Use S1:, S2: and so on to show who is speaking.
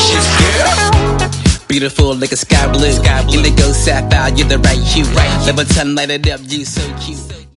S1: precious girl.
S2: Beautiful like a sky blue. Indigo sapphire, you're the right hue. Leviton light it up, you so cute.